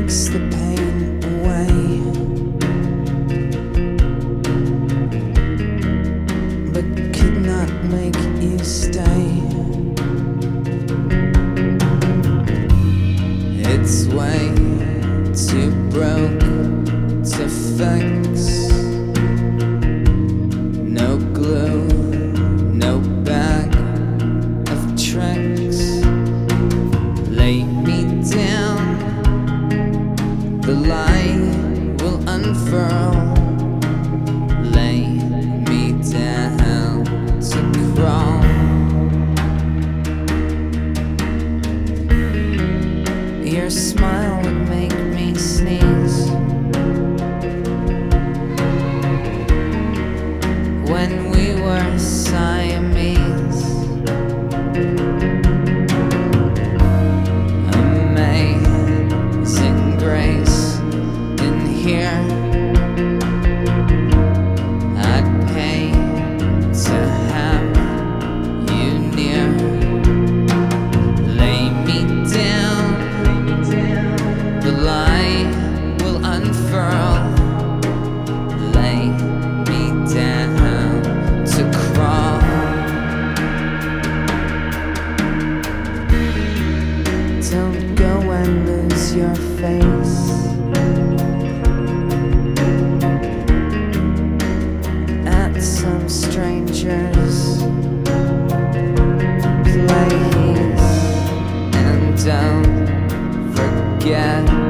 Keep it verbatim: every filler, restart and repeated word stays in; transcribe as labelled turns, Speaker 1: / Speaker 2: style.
Speaker 1: takes the pain away, but could not make you stay. It's way too broke to fix. No glue, no bag of tricks. Lay me down, the lie will unfurl. Lay me down to crawl. Your smile would make me sneeze when we were Siamese. Amazing grace in here. I'd pay to have you near. Lay me down, the lie will unfurl. Lay me down to crawl. Don't go and lose your face at some stranger's place. And don't forget